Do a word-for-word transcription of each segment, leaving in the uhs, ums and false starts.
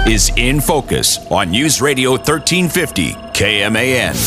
is In Focus on News Radio thirteen fifty K M A N.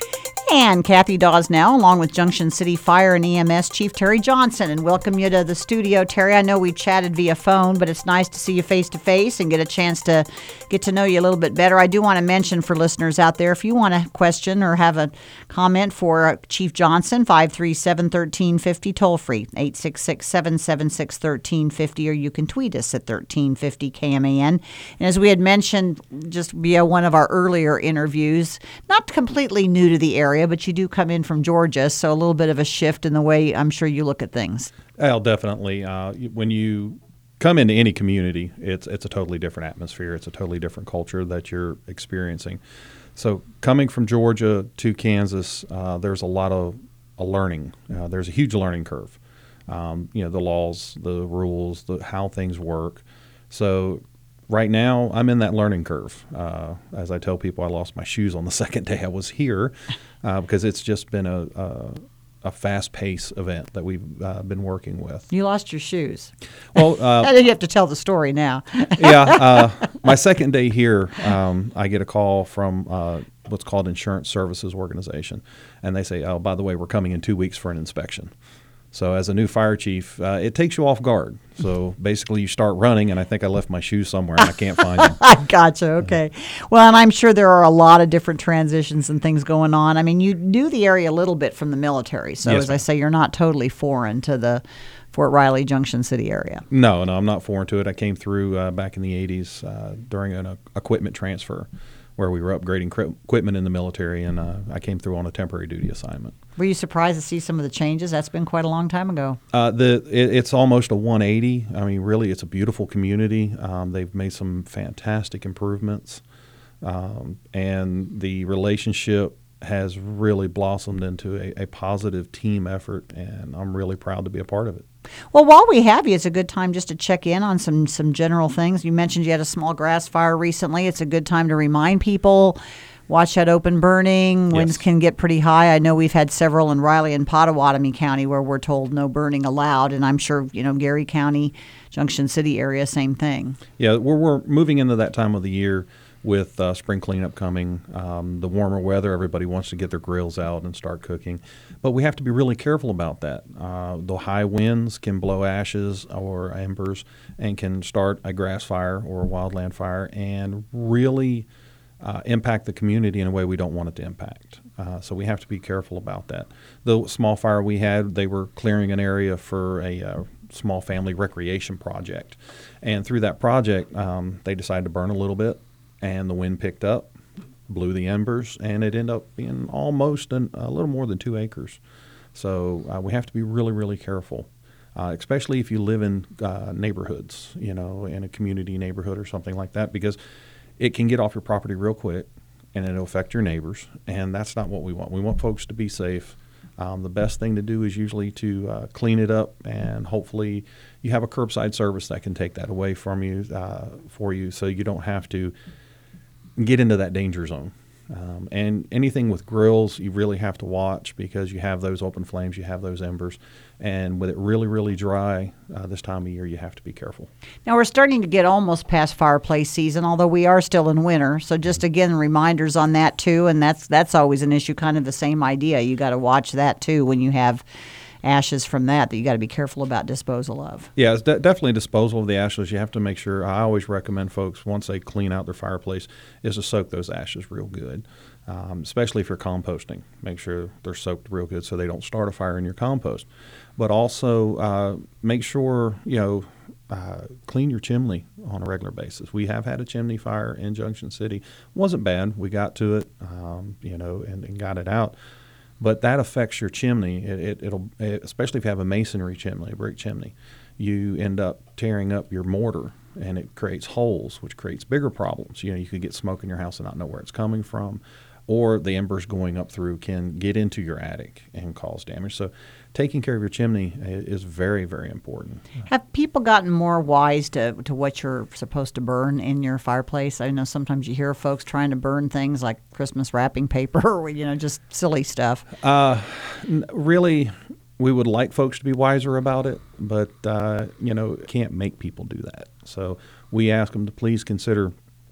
And Kathy Dawes now, along with Junction City Fire and E M S Chief Terry Johnson, and welcome you to the studio. Terry, I know we chatted via phone, but it's nice to see you face to face and get a chance to get to know you a little bit better. I do want to mention for listeners out there, if you want a question or have a comment for Chief Johnson, five three seven, one three five zero, toll free, eight six six, seven seven six, one three five zero, or you can tweet us at thirteen fifty K M A N. And as we had mentioned just via one of our earlier interviews, not completely new to the area, but you do come in from Georgia, so a little bit of a shift in the way I'm sure you look at things. Well, definitely. Uh, when you come into any community, it's it's a totally different atmosphere. It's a totally different culture that you're experiencing. So coming from Georgia to Kansas, uh, there's a lot of a learning. Uh, there's a huge learning curve. Um, you know, the laws, the rules, the how things work. So right now, I'm in that learning curve. Uh, as I tell people, I lost my shoes on the second day I was here uh, because it's just been a, a, a fast-paced event that we've uh, been working with. You lost your shoes. Well, uh, you have to tell the story now. yeah, uh, my second day here, um, I get a call from uh, what's called Insurance Services Organization, and they say, "Oh, by the way, we're coming in two weeks for an inspection." So as a new fire chief, uh, it takes you off guard. So basically you start running, and I think I left my shoes somewhere, and I can't find them. I gotcha. Okay. Well, and I'm sure there are a lot of different transitions and things going on. I mean, you knew the area a little bit from the military. So Yes, as ma'am. I say, you're not totally foreign to the Fort Riley, Junction City area. No, no, I'm not foreign to it. I came through uh, back in the eighties uh, during an uh, equipment transfer where we were upgrading cri- equipment in the military, and uh, I came through on a temporary duty assignment. Were you surprised to see some of the changes? That's been quite a long time ago. Uh, the it, it's almost a one eighty. I mean, really, it's a beautiful community. Um, they've made some fantastic improvements, um, and the relationship has really blossomed into a, a positive team effort, and I'm really proud to be a part of it. Well, while we have you, it's a good time just to check in on some some general things. You mentioned you had a small grass fire recently. It's a good time to remind people, watch that open burning. Winds Yes. can get pretty high. I know we've had several in Riley and Pottawatomie County where we're told no burning allowed, and I'm sure, you know, Gary County, Junction City area, same thing. Yeah, we're, we're moving into that time of the year with uh, spring cleanup coming, um, the warmer weather. Everybody wants to get their grills out and start cooking. But we have to be really careful about that. Uh, the high winds can blow ashes or embers and can start a grass fire or a wildland fire and really uh, impact the community in a way we don't want it to impact. Uh, so we have to be careful about that. The small fire we had, they were clearing an area for a uh, small family recreation project. And through that project, um, they decided to burn a little bit. And the wind picked up, blew the embers, and it ended up being almost an, a little more than two acres. So uh, we have to be really, really careful, uh, especially if you live in uh, neighborhoods, you know, in a community neighborhood or something like that, because it can get off your property real quick, and it'll affect your neighbors, and that's not what we want. We want folks to be safe. Um, the best thing to do is usually to uh, clean it up, and hopefully you have a curbside service that can take that away from you, uh, for you, so you don't have to get into that danger zone. Um, and anything with grills, you really have to watch because you have those open flames, you have those embers. And with it really, really dry uh, this time of year, you have to be careful. Now, we're starting to get almost past fireplace season, although we are still in winter. So just, again, reminders on that, too. And that's that's always an issue, kind of the same idea. You got to watch that, too, when you have ashes from that, that you got to be careful about disposal of. Yeah, it's de- definitely disposal of the ashes. You have to make sure, I always recommend folks, once they clean out their fireplace, is to soak those ashes real good, um, especially if you're composting. Make sure they're soaked real good so they don't start a fire in your compost. But also uh, make sure, you know, uh, clean your chimney on a regular basis. We have had a chimney fire in Junction City. Wasn't bad. We got to it, um, you know, and, and got it out. But that affects your chimney. It, it, it'll, it, especially if you have a masonry chimney, a brick chimney, you end up tearing up your mortar, and it creates holes, which creates bigger problems. You know, you could get smoke in your house and not know where it's coming from, or the embers going up through can get into your attic and cause damage. So taking care of your chimney is very, very important. Have people gotten more wise to, to what you're supposed to burn in your fireplace? I know sometimes you hear folks trying to burn things like Christmas wrapping paper or, you know, just silly stuff. Uh, n- really, we would like folks to be wiser about it, but, uh, you know, can't make people do that. So we ask them to please consider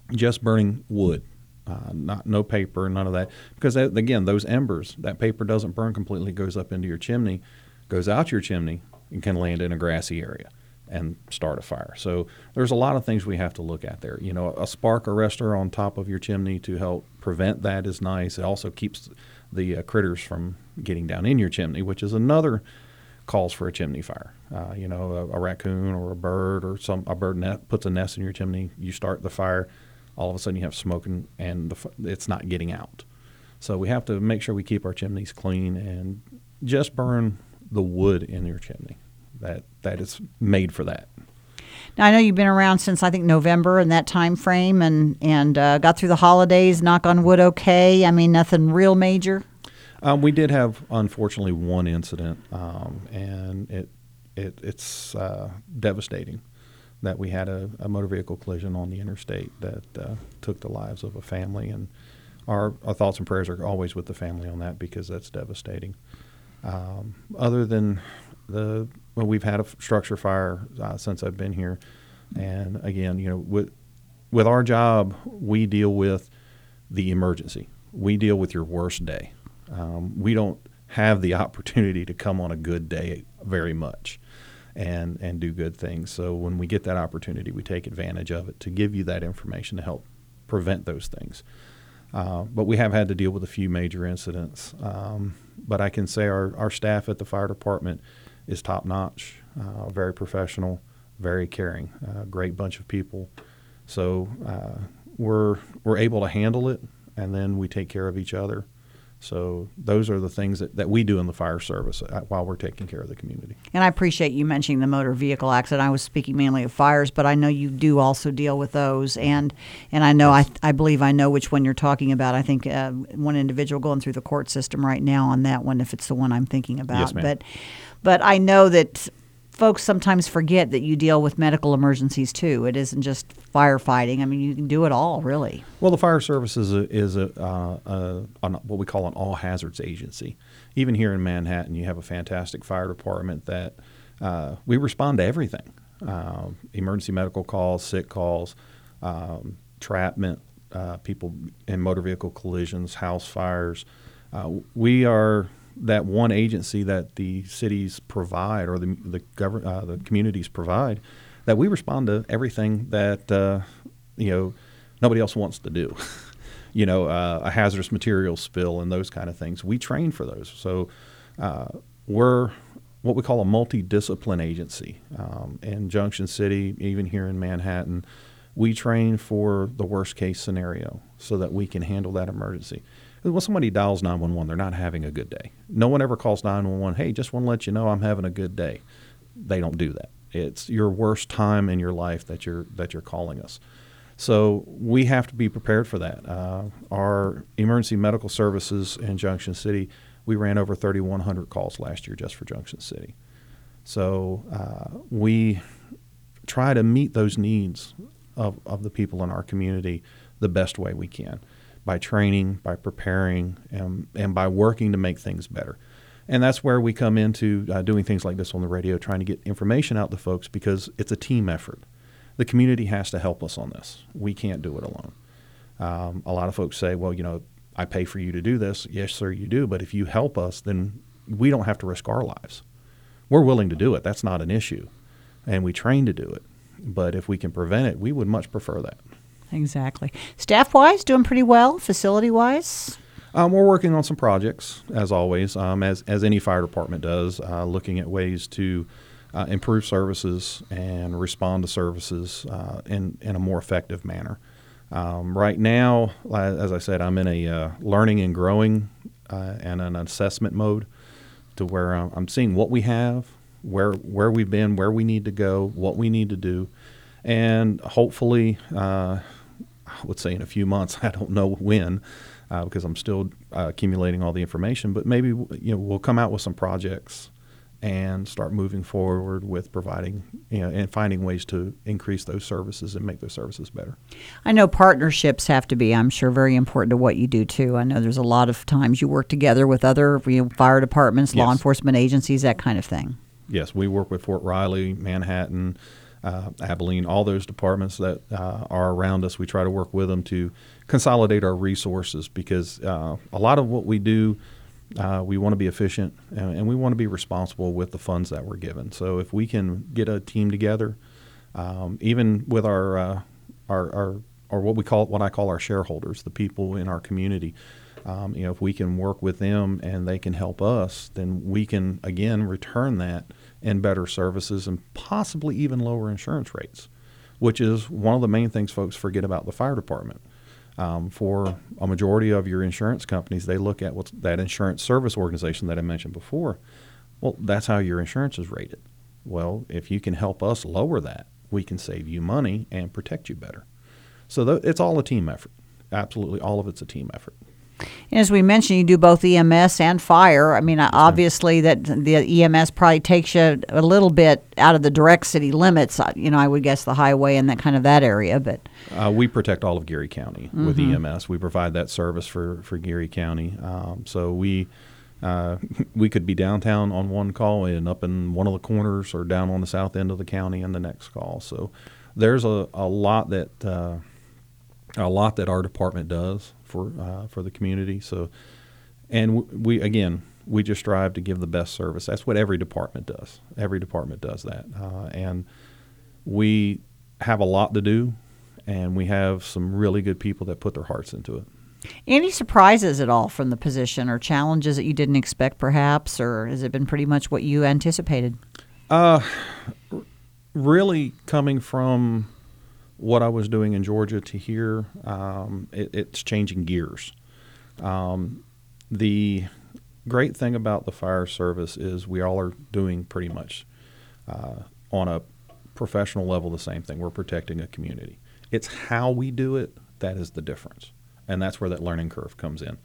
just burning wood, uh, not no paper, none of that. Because that, again, those embers, that paper doesn't burn completely, goes up into your chimney, goes out your chimney, and can land in a grassy area and start a fire. So there's a lot of things we have to look at there. You know, a spark arrestor on top of your chimney to help prevent that is nice. It also keeps the uh, critters from getting down in your chimney, which is another cause for a chimney fire. Uh, you know, a, a raccoon or a bird or some a bird net puts a nest in your chimney. You start the fire, all of a sudden you have smoke and, and the, it's not getting out. So we have to make sure we keep our chimneys clean and just burn the wood in your chimney. That that is made for that. Now, I know you've been around since, I think, November in that time frame, and, and uh, got through the holidays, knock on wood, okay? I mean, nothing real major? Um, we did have, unfortunately, one incident, um, and it it it's uh, devastating that we had a, a motor vehicle collision on the interstate that uh, took the lives of a family, and our, our thoughts and prayers are always with the family on that because that's devastating. Um, other than the well, we've had a structure fire uh, since I've been here, and again, you know, with with our job, we deal with the emergency. We deal with your worst day. Um, we don't have the opportunity to come on a good day very much, and and do good things. So when we get that opportunity, we take advantage of it to give you that information to help prevent those things. Uh, but we have had to deal with a few major incidents. Um, but I can say our, our staff at the fire department is top-notch, uh, very professional, very caring, uh, great bunch of people. So uh, we're we're able to handle it, and then we take care of each other. So those are the things that, that we do in the fire service while we're taking care of the community. And I appreciate you mentioning the motor vehicle accident. I was speaking mainly of fires, but I know you do also deal with those. And and I know, I I believe I know which one you're talking about. I think uh, one individual going through the court system right now on that one, if it's the one I'm thinking about. Yes, ma'am. But, but I know that folks sometimes forget that you deal with medical emergencies too. It isn't just firefighting. I mean, you can do it all, really. Well, the fire service is a, is a, uh, a, a what we call an all hazards agency. Even here in Manhattan, you have a fantastic fire department that uh, we respond to everything: uh, emergency medical calls, sick calls, um, trapment, uh, people in motor vehicle collisions, house fires. Uh, we are that one agency that the cities provide, or the the, govern, uh, the communities provide, that we respond to everything that uh, you know nobody else wants to do. you know, uh, a hazardous material spill and those kind of things. We train for those, so uh, we're what we call a multidiscipline agency. Um, in Junction City, even here in Manhattan, we train for the worst case scenario so that we can handle that emergency. When somebody dials nine one one, they're not having a good day. No one ever calls nine one one, hey, just want to let you know I'm having a good day. They don't do that. It's your worst time in your life that you're that you're calling us. So we have to be prepared for that. Uh, our emergency medical services in Junction City, we ran over thirty-one hundred calls last year just for Junction City. So uh, we try to meet those needs of, of the people in our community the best way we can, by training, by preparing, and, and by working to make things better. And that's where we come into uh, doing things like this on the radio, trying to get information out to folks, because it's a team effort. The community has to help us on this. We can't do it alone. Um, a lot of folks say, well, you know, I pay for you to do this. Yes, sir, you do. But if you help us, then we don't have to risk our lives. We're willing to do it. That's not an issue. And we train to do it. But if we can prevent it, we would much prefer that. Exactly. Staff-wise, doing pretty well, facility-wise? Um, we're working on some projects, as always, um, as, as any fire department does, uh, looking at ways to uh, improve services and respond to services uh, in, in a more effective manner. Um, right now, as I said, I'm in a uh, learning and growing uh, and an assessment mode, to where I'm, I'm seeing what we have, where where we've been, where we need to go, what we need to do, and hopefully, uh, I would say in a few months, I don't know when, uh, because I'm still uh, accumulating all the information, but maybe you know we'll come out with some projects and start moving forward with providing, you know, and finding ways to increase those services and make those services better. I know partnerships have to be, I'm sure, very important to what you do too. I know there's a lot of times you work together with other, you know, fire departments, Yes. law enforcement agencies, that kind of thing. Yes, we work with Fort Riley, Manhattan, uh, Abilene, all those departments that uh, are around us. We try to work with them to consolidate our resources because uh, a lot of what we do, uh, we want to be efficient and, and we want to be responsible with the funds that we're given. So if we can get a team together, um, even with our, uh, our our or what we call what I call our shareholders, the people in our community. Um, you know, if we can work with them and they can help us, then we can again return that in better services and possibly even lower insurance rates, which is one of the main things folks forget about the fire department. Um, for a majority of your insurance companies, they look at what's that insurance service organization that I mentioned before. Well, that's how your insurance is rated. Well, if you can help us lower that, we can save you money and protect you better. So th- it's all a team effort. Absolutely, all of it's a team effort. And as we mentioned, you do both E M S and fire. I mean, yes, obviously that the E M S probably takes you a little bit out of the direct city limits. You know, I would guess the highway and that kind of that area. But uh, we protect all of Geary County mm-hmm. with E M S. We provide that service for for Geary County. Um, so we uh, we could be downtown on one call and up in one of the corners, or down on the south end of the county in the next call. So there's a, a lot that uh, a lot that our department does for uh, for the community. So, and w- we again we just strive to give the best service. That's what every department does. Every department does that, uh, and we have a lot to do, and we have some really good people that put their hearts into it. Any surprises at all from the position, or challenges that you didn't expect, perhaps, or has it been pretty much what you anticipated? Uh, really, coming from what I was doing in Georgia to here, um, it, it's changing gears. Um, the great thing about the fire service is we all are doing pretty much uh, on a professional level the same thing. We're protecting a community. It's how we do it that is the difference, and that's where that learning curve comes in.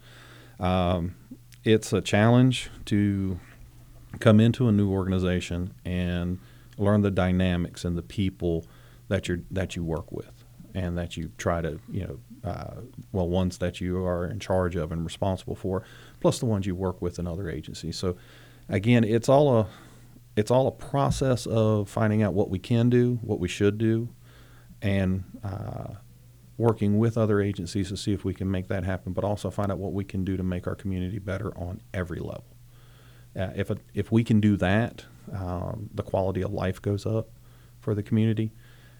Um, it's a challenge to come into a new organization and learn the dynamics and the people that you that you work with, and that you try to, you know, uh, well, ones that you are in charge of and responsible for, plus the ones you work with in other agencies. So, again, it's all a it's all a process of finding out what we can do, what we should do, and uh, working with other agencies to see if we can make that happen. But also find out what we can do to make our community better on every level. Uh, if a, if we can do that, um, the quality of life goes up for the community.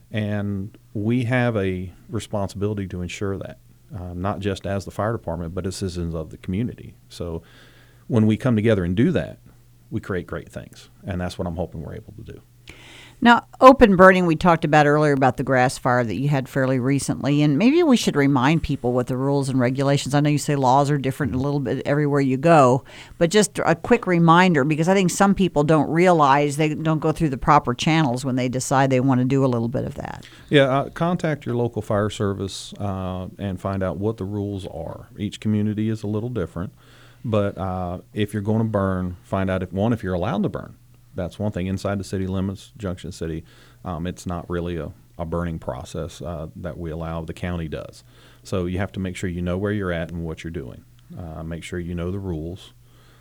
And we have a responsibility to ensure that, uh, not just as the fire department, but as citizens of the community. So when we come together and do that, we create great things. And that's what I'm hoping we're able to do. Now, open burning, we talked about earlier about the grass fire that you had fairly recently, and maybe we should remind people what the rules and regulations. I know you say laws are different a little bit everywhere you go, but just a quick reminder, because I think some people don't realize, they don't go through the proper channels when they decide they want to do a little bit of that. Yeah, uh, contact your local fire service uh, and find out what the rules are. Each community is a little different, but uh, if you're going to burn, find out if one, if you're allowed to burn. That's one thing. Inside the city limits, Junction City, um, it's not really a, a burning process uh, that we allow. The county does. So you have to make sure you know where you're at and what you're doing. Uh, make sure you know the rules.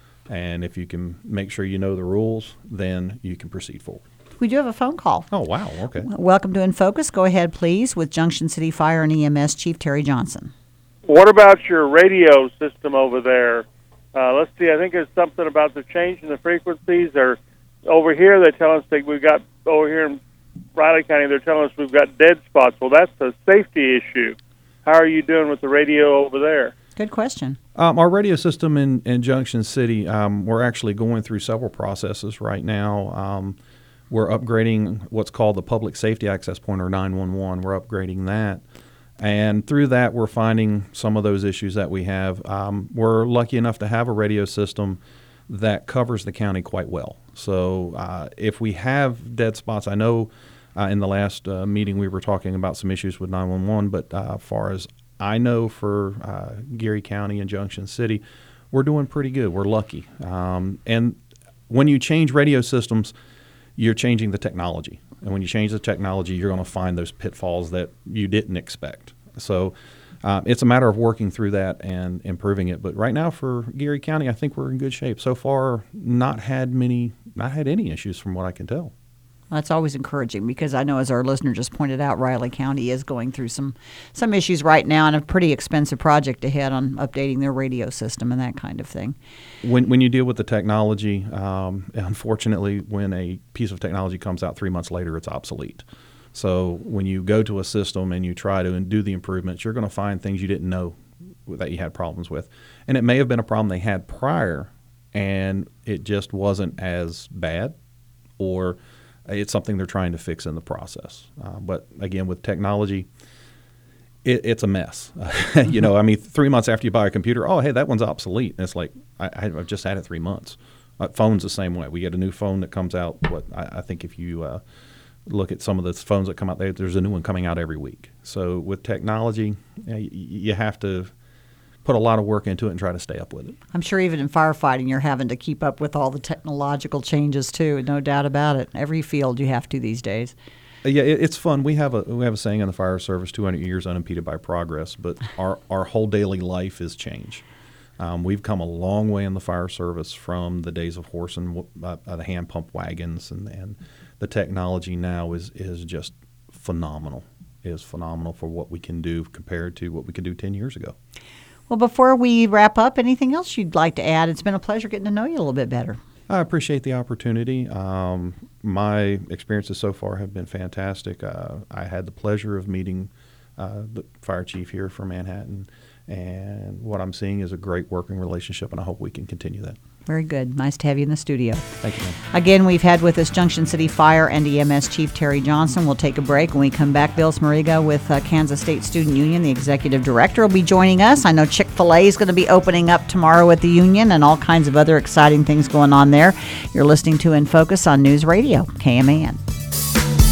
And if you can make sure you know the rules, then you can proceed forward. We do have a phone call. Oh, wow. Okay. Welcome to In Focus. Go ahead, please, with Junction City Fire and E M S Chief Terry Johnson. What about your radio system over there? Uh, let's see, I think there's something about the change in the frequencies, or over here, they tell us that we've got, over here in Riley County, they're telling us we've got dead spots. Well, that's a safety issue. How are you doing with the radio over there? Good question. Um, our radio system in, in Junction City, um, we're actually going through several processes right now. Um, we're upgrading what's called the Public Safety Access Point, or nine one one. We're upgrading that. And through that, we're finding some of those issues that we have. Um, we're lucky enough to have a radio system that covers the county quite well. So uh, if we have dead spots, I know uh, in the last uh, meeting we were talking about some issues with nine one one, but uh, as far as I know for uh, Geary County and Junction City, we're doing pretty good. We're lucky. Um, and when you change radio systems, you're changing the technology. And when you change the technology, you're going to find those pitfalls that you didn't expect. So Uh, it's a matter of working through that and improving it. But right now for Geary County, I think we're in good shape. So far, not had many, not had any issues from what I can tell. That's always encouraging because I know, as our listener just pointed out, Riley County is going through some some issues right now and a pretty expensive project ahead on updating their radio system and that kind of thing. When when you deal with the technology, um, unfortunately, when a piece of technology comes out three months later, it's obsolete. So when you go to a system and you try to do the improvements, you're going to find things you didn't know that you had problems with. And it may have been a problem they had prior, and it just wasn't as bad, or it's something they're trying to fix in the process. Uh, but again, with technology, it, it's a mess. you know, I mean, three months after you buy a computer, oh, hey, that one's obsolete. And it's like, I, I've just had it three months. Uh, phone's the same way. We get a new phone that comes out. What I, I think if you uh, look at some of the phones that come out, there, there's a new one coming out every week. So with technology, you, you have to put a lot of work into it and try to stay up with it. I'm sure even in firefighting, you're having to keep up with all the technological changes too. No doubt about it. Every field you have to these days. Yeah, it, it's fun. We have a we have a saying in the fire service: two hundred years unimpeded by progress. But our our whole daily life is change. Um, we've come a long way in the fire service from the days of horse and uh, the hand pump wagons, and, and the technology now is is just phenomenal. It is phenomenal for what we can do compared to what we could do ten years ago. Well, before we wrap up, anything else you'd like to add? It's been a pleasure getting to know you a little bit better. I appreciate the opportunity. Um, my experiences so far have been fantastic. Uh, I had the pleasure of meeting uh, the fire chief here from Manhattan, and what I'm seeing is a great working relationship, and I hope we can continue that. Very good. Nice to have you in the studio. Thank you, ma'am. Again, we've had with us Junction City Fire and E M S Chief Terry Johnson. We'll take a break. When we come back, Bill Smariga with uh, Kansas State Student Union, the executive director, will be joining us. I know Chick-fil-A is going to be opening up tomorrow at the Union, and all kinds of other exciting things going on there. You're listening to In Focus on News Radio, K M A N.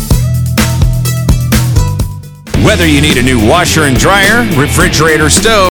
Whether you need a new washer and dryer, refrigerator, stove,